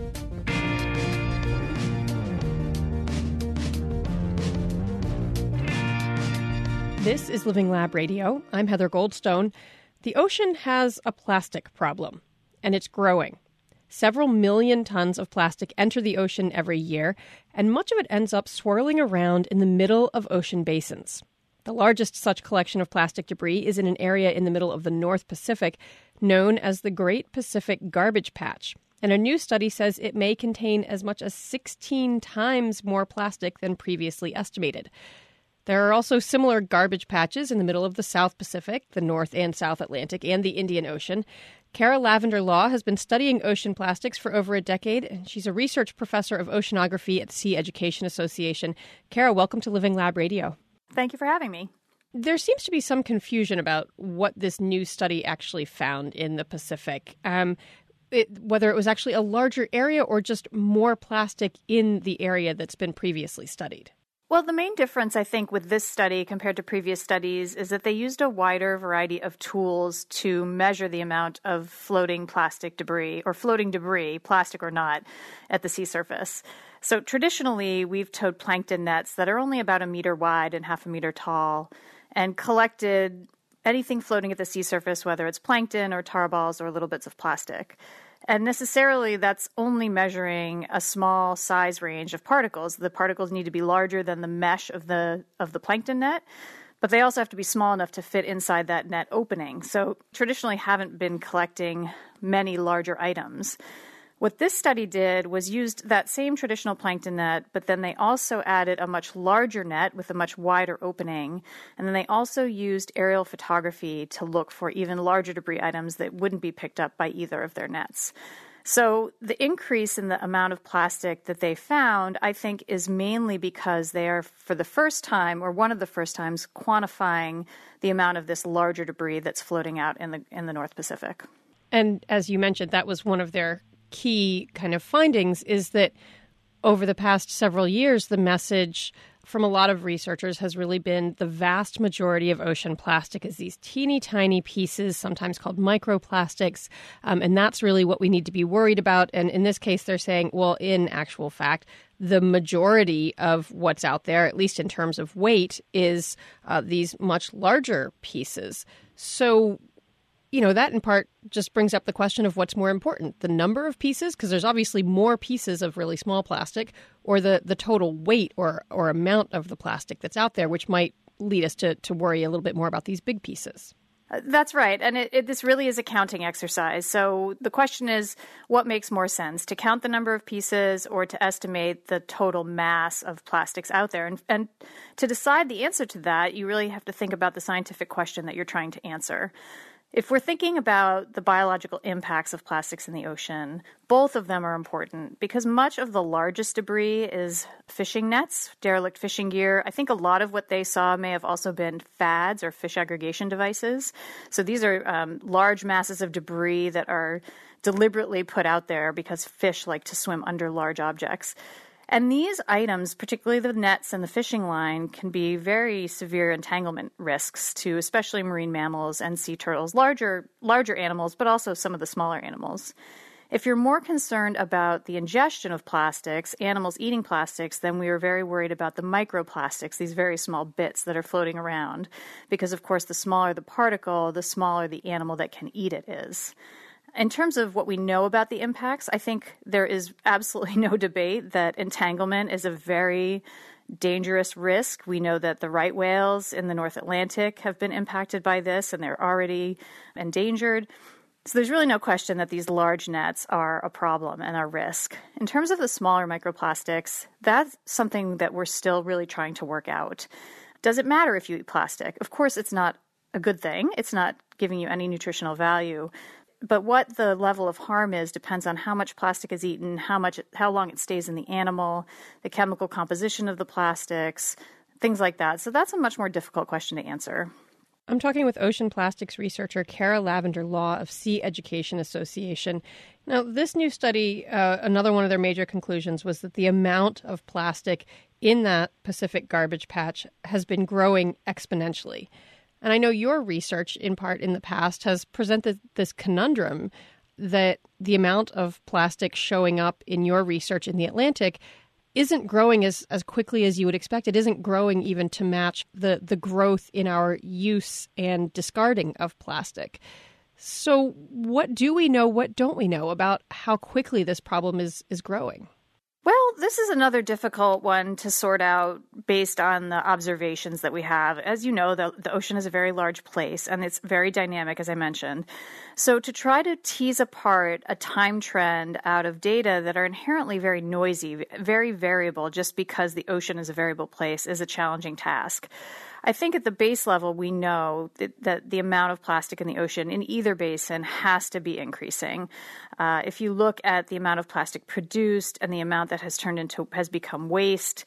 This is Living Lab Radio. I'm Heather Goldstone. The ocean has a plastic problem, and it's growing. Several million tons of plastic enter the ocean every year, and much of it ends up swirling around in the middle of ocean basins. The largest such collection of plastic debris is in an area in the middle of the North Pacific known as the Great Pacific Garbage Patch. And a new study says it may contain as much as 16 times more plastic than previously estimated. There are also similar garbage patches in the middle of the South Pacific, the North and South Atlantic, and the Indian Ocean. Kara Lavender Law has been studying ocean plastics for over a decade, and she's a research professor of oceanography at the Sea Education Association. Kara, welcome to Living Lab Radio. Thank you for having me. There seems to be some confusion about what this new study actually found in the Pacific, whether it was actually a larger area or just more plastic in the area that's been previously studied. Well, the main difference, I think, with this study compared to previous studies is that they used a wider variety of tools to measure the amount of floating plastic debris, or floating debris, plastic or not, at the sea surface. So traditionally, we've towed plankton nets that are only about 1 meter wide and half a meter tall and collected anything floating at the sea surface, whether it's plankton or tar balls or little bits of plastic. And necessarily, that's only measuring a small size range of particles. The particles need to be larger than the mesh of the plankton net, but they also have to be small enough to fit inside that net opening. So traditionally haven't been collecting many larger items. What this study did was used that same traditional plankton net, but then they also added a much larger net with a much wider opening. And then they also used aerial photography to look for even larger debris items that wouldn't be picked up by either of their nets. So the increase in the amount of plastic that they found, I think, is mainly because they are, for the first time, or one of the first times, quantifying the amount of this larger debris that's floating out in the North Pacific. And as you mentioned, that was one of their key kind of findings, is that over the past several years, the message from a lot of researchers has really been the vast majority of ocean plastic is these teeny tiny pieces, sometimes called microplastics. And that's really what we need to be worried about. And in this case, they're saying, well, in actual fact, the majority of what's out there, at least in terms of weight, is these much larger pieces. So that in part just brings up the question of what's more important, the number of pieces, because there's obviously more pieces of really small plastic, or the total weight or amount of the plastic that's out there, which might lead us to worry a little bit more about these big pieces. That's right. And this really is a counting exercise. So the question is, what makes more sense, to count the number of pieces or to estimate the total mass of plastics out there? And to decide the answer to that, you really have to think about the scientific question that you're trying to answer. If we're thinking about the biological impacts of plastics in the ocean, both of them are important because much of the largest debris is fishing nets, derelict fishing gear. I think a lot of what they saw may have also been FADs, or fish aggregation devices. So these are large masses of debris that are deliberately put out there because fish like to swim under large objects. And these items, particularly the nets and the fishing line, can be very severe entanglement risks to especially marine mammals and sea turtles, larger animals, but also some of the smaller animals. If you're more concerned about the ingestion of plastics, animals eating plastics, then we are very worried about the microplastics, these very small bits that are floating around, because, of course, the smaller the particle, the smaller the animal that can eat it is. In terms of what we know about the impacts, I think there is absolutely no debate that entanglement is a very dangerous risk. We know that the right whales in the North Atlantic have been impacted by this, and they're already endangered. So there's really no question that these large nets are a problem and a risk. In terms of the smaller microplastics, that's something that we're still really trying to work out. Does it matter if you eat plastic? Of course, it's not a good thing. It's not giving you any nutritional value. But what the level of harm is depends on how much plastic is eaten, how long it stays in the animal, the chemical composition of the plastics, things like that. So that's a much more difficult question to answer. I'm talking with ocean plastics researcher Kara Lavender Law of Sea Education Association. Now, this new study, another one of their major conclusions was that the amount of plastic in that Pacific garbage patch has been growing exponentially. And I know your research, in part in the past, has presented this conundrum. that the amount of plastic showing up in your research in the Atlantic isn't growing as quickly as you would expect. It isn't growing even to match the growth in our use and discarding of plastic. So what do we know, what don't we know about how quickly this problem is growing? Well, this is another difficult one to sort out based on the observations that we have. As you know, the ocean is a very large place and it's very dynamic, as I mentioned. So to try to tease apart a time trend out of data that are inherently very noisy, very variable, just because the ocean is a variable place is a challenging task. I think at the base level, we know that the amount of plastic in the ocean in either basin has to be increasing. If you look at the amount of plastic produced and the amount that has become waste,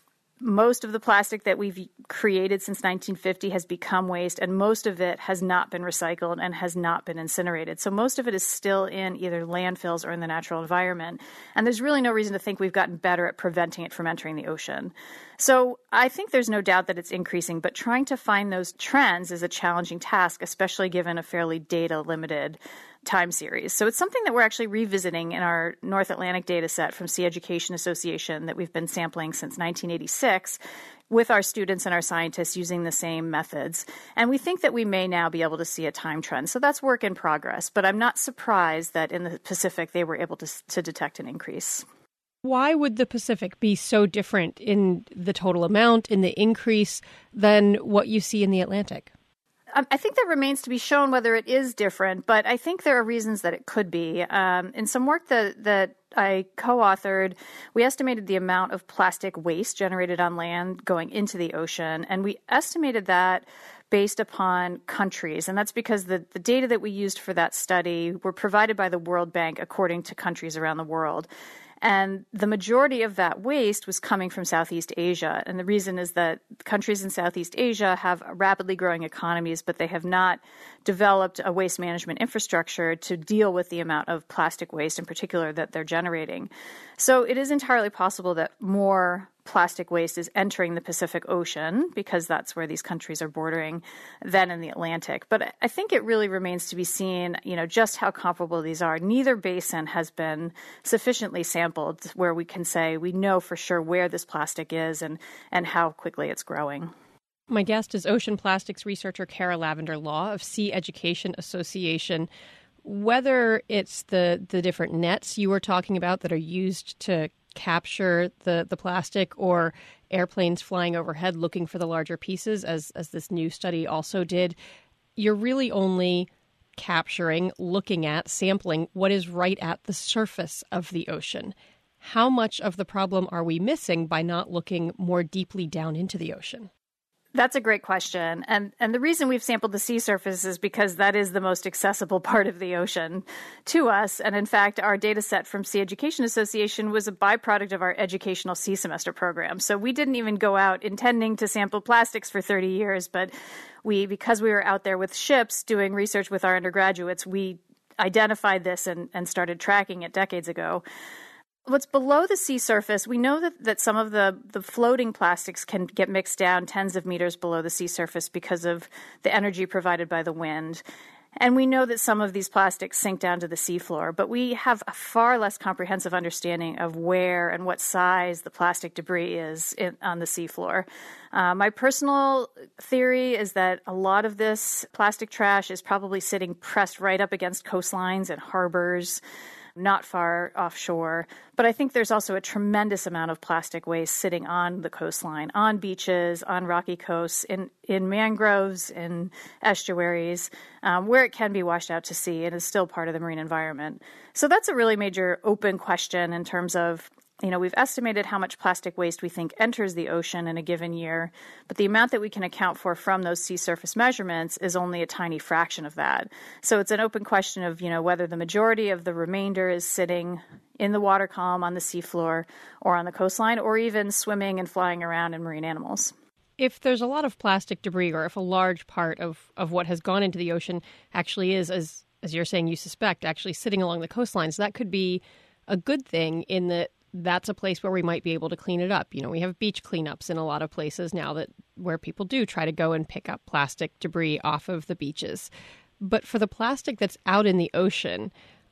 most of the plastic that we've created since 1950 has become waste, and most of it has not been recycled and has not been incinerated. So most of it is still in either landfills or in the natural environment. And there's really no reason to think we've gotten better at preventing it from entering the ocean. So I think there's no doubt that it's increasing, but trying to find those trends is a challenging task, especially given a fairly data-limited time series. So it's something that we're actually revisiting in our North Atlantic data set from Sea Education Association that we've been sampling since 1986 with our students and our scientists using the same methods. And we think that we may now be able to see a time trend. So that's work in progress. But I'm not surprised that in the Pacific they were able to detect an increase. Why would the Pacific be so different in the total amount, in the increase, than what you see in the Atlantic? I think that remains to be shown whether it is different, but I think there are reasons that it could be. In some work that I co-authored, we estimated the amount of plastic waste generated on land going into the ocean, and we estimated that based upon countries. And that's because the data that we used for that study were provided by the World Bank according to countries around the world. And the majority of that waste was coming from Southeast Asia. And the reason is that countries in Southeast Asia have rapidly growing economies, but they have not developed a waste management infrastructure to deal with the amount of plastic waste in particular that they're generating. So it is entirely possible that more plastic waste is entering the Pacific Ocean because that's where these countries are bordering than in the Atlantic. But I think it really remains to be seen, just how comparable these are. Neither basin has been sufficiently sampled where we can say we know for sure where this plastic is and how quickly it's growing. My guest is ocean plastics researcher Kara Lavender Law of Sea Education Association. Whether it's the different nets you were talking about that are used to capture the plastic or airplanes flying overhead looking for the larger pieces, as this new study also did, you're really only capturing, looking at, sampling what is right at the surface of the ocean. How much of the problem are we missing by not looking more deeply down into the ocean? That's a great question. And the reason we've sampled the sea surface is because that is the most accessible part of the ocean to us. And in fact, our data set from Sea Education Association was a byproduct of our educational sea semester program. So we didn't even go out intending to sample plastics for 30 years, but because we were out there with ships doing research with our undergraduates, we identified this and started tracking it decades ago. What's below the sea surface, we know that some of the floating plastics can get mixed down tens of meters below the sea surface because of the energy provided by the wind. And we know that some of these plastics sink down to the seafloor, but we have a far less comprehensive understanding of where and what size the plastic debris is on the seafloor. My personal theory is that a lot of this plastic trash is probably sitting pressed right up against coastlines and harbors, not far offshore. But I think there's also a tremendous amount of plastic waste sitting on the coastline, on beaches, on rocky coasts, in mangroves, in estuaries, where it can be washed out to sea and is still part of the marine environment. So that's a really major open question in terms of, we've estimated how much plastic waste we think enters the ocean in a given year, but the amount that we can account for from those sea surface measurements is only a tiny fraction of that. So it's an open question of, whether the majority of the remainder is sitting in the water column on the seafloor or on the coastline, or even swimming and flying around in marine animals. If there's a lot of plastic debris, or if a large part of what has gone into the ocean actually is, as you're saying, you suspect, actually sitting along the coastlines, that could be a good thing in that that's a place where we might be able to clean it up. We have beach cleanups in a lot of places now where people do try to go and pick up plastic debris off of the beaches. But for the plastic that's out in the ocean,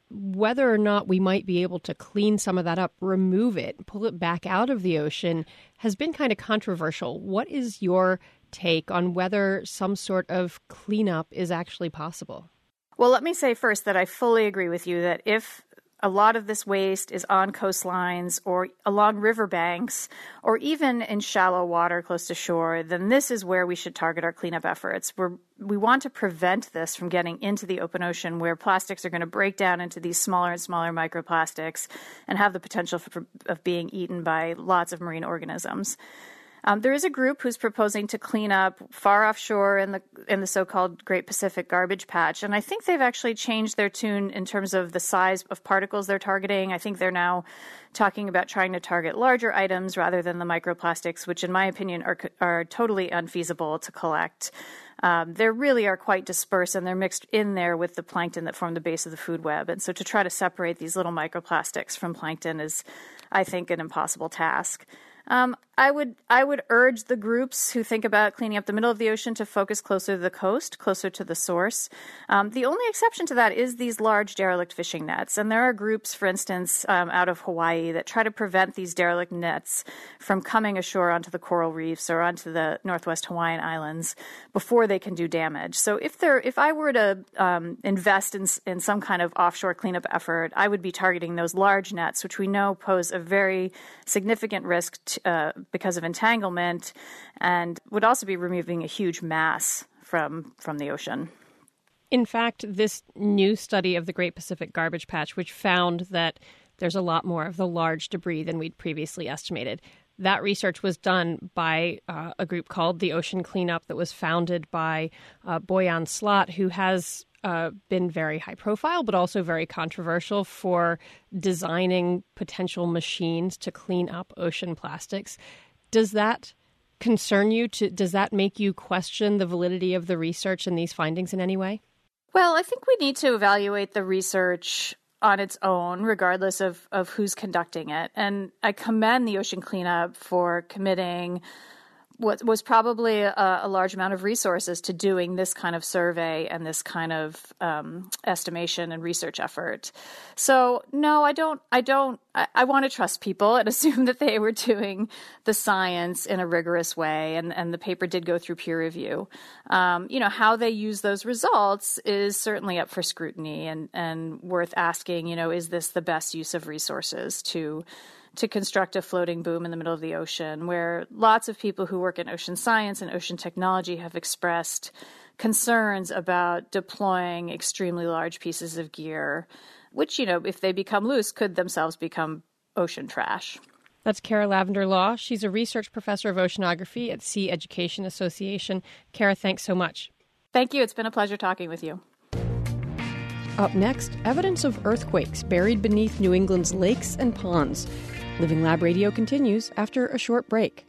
whether or not we might be able to clean some of that up, remove it, pull it back out of the ocean, has been kind of controversial. What is your take on whether some sort of cleanup is actually possible? Well, let me say first that I fully agree with you that if a lot of this waste is on coastlines or along riverbanks or even in shallow water close to shore, then this is where we should target our cleanup efforts. We want to prevent this from getting into the open ocean where plastics are going to break down into these smaller and smaller microplastics and have the potential of being eaten by lots of marine organisms. There is a group who's proposing to clean up far offshore in the so-called Great Pacific Garbage Patch, and I think they've actually changed their tune in terms of the size of particles they're targeting. I think they're now talking about trying to target larger items rather than the microplastics, which in my opinion are totally unfeasible to collect. They really are quite dispersed, and they're mixed in there with the plankton that form the base of the food web. And so to try to separate these little microplastics from plankton is, I think, an impossible task. I would urge the groups who think about cleaning up the middle of the ocean to focus closer to the coast, closer to the source. The only exception to that is these large derelict fishing nets. And there are groups, for instance, out of Hawaii that try to prevent these derelict nets from coming ashore onto the coral reefs or onto the Northwest Hawaiian Islands before they can do damage. So if I were to invest in some kind of offshore cleanup effort, I would be targeting those large nets, which we know pose a very significant risk because of entanglement, and would also be removing a huge mass from the ocean. In fact, this new study of the Great Pacific Garbage Patch, which found that there's a lot more of the large debris than we'd previously estimated, that research was done by a group called the Ocean Cleanup that was founded by Boyan Slat, who has been very high profile, but also very controversial for designing potential machines to clean up ocean plastics. Does that concern you? Does that make you question the validity of the research and these findings in any way? Well, I think we need to evaluate the research on its own, regardless of who's conducting it. And I commend the Ocean Cleanup for committing what was probably a large amount of resources to doing this kind of survey and this kind of estimation and research effort. So no, I don't. I want to trust people and assume that they were doing the science in a rigorous way, and the paper did go through peer review. How they use those results is certainly up for scrutiny and worth asking. Is this the best use of resources to construct a floating boom in the middle of the ocean, where lots of people who work in ocean science and ocean technology have expressed concerns about deploying extremely large pieces of gear, which, if they become loose, could themselves become ocean trash. That's Kara Lavender Law. She's a research professor of oceanography at Sea Education Association. Kara, thanks so much. Thank you. It's been a pleasure talking with you. Up next, evidence of earthquakes buried beneath New England's lakes and ponds. Living Lab Radio continues after a short break.